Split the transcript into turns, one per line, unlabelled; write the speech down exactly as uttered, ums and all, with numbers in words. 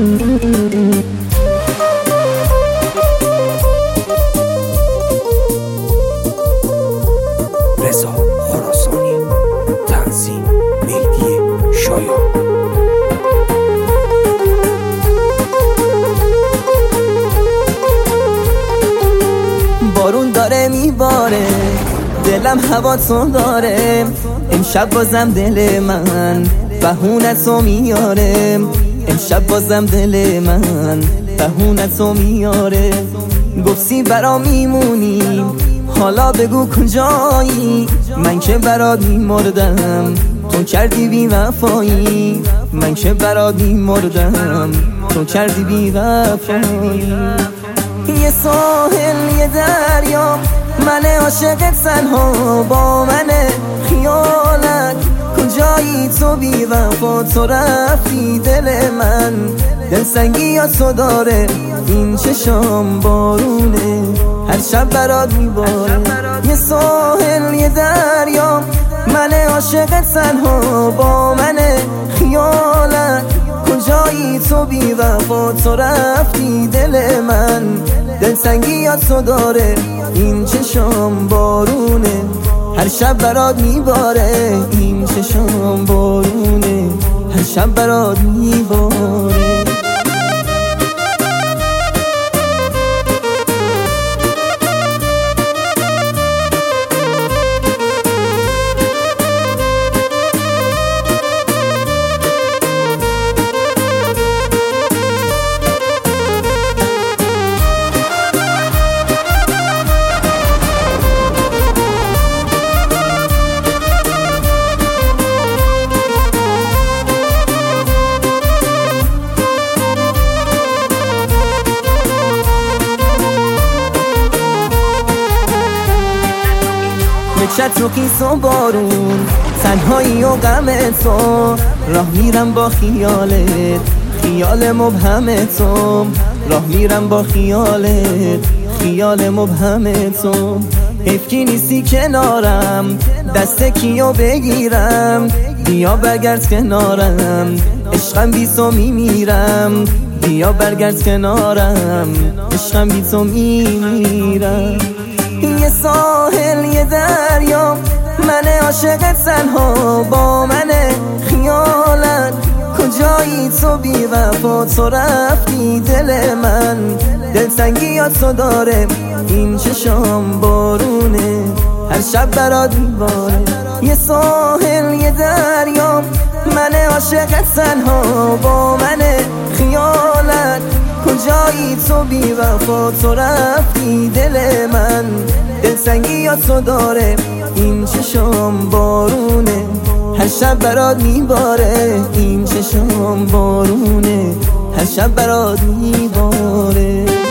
رضا خراسانی، تنظیم مهدی شایان.
بارون داره میباره، دلم هوا تو داره، امشب بازم دل من بهونتو میاره، امشب بازم دل من بهونتو میاره. گفتی برا میمونی، حالا بگو کجایی، من که برات میمردم تو کردی بی وفایی، من که برات میمردم تو کردی بی وفایی. یه ساحل یه دریا، من عاشقت تنها با منه، خیالت کجایی تو بی وفا، تو رفتی دل من دل سنگی یا تو داره، این چشام بارونه هر شب برات میباره. یه ساحل یه دریا، من عاشقت تنها با منه، خیالت کجایی تو بی وفا، تو رفتی دل من دل سنگی یا تو داره، این چشام بارونه هر شب برات میباره، این چشام بارونه هر شب برات میباره. چت و خیس و بارون، تنهایی و غم تو، راه میرم با خیالت، خیال مبهم تو، راه میرم با خیالت، خیال مبهم تو. حیف که نیستی کنارم، دست کیو بگیرم، بیا برگرد کنارم، عشقم بی تو میمیرم، بیا برگرد کنارم، عشقم بی تو میمیرم. یه ساحل یه دریا، من عاشقت تنها با منه، خیالت کجایی تو بی وفا، تو رفتی دل من دل سنگی یا تو داره، این چشام بارونه هر شب برات میباره. یه ساحل یه دریا، من عاشقت تنها با منه، خیالت کجایی تو بی وفا، تو رفتی دل من دل سنگی یا تو داره، این چشام بارونه هر شب برات میباره، این چشام بارونه هر شب برات میباره.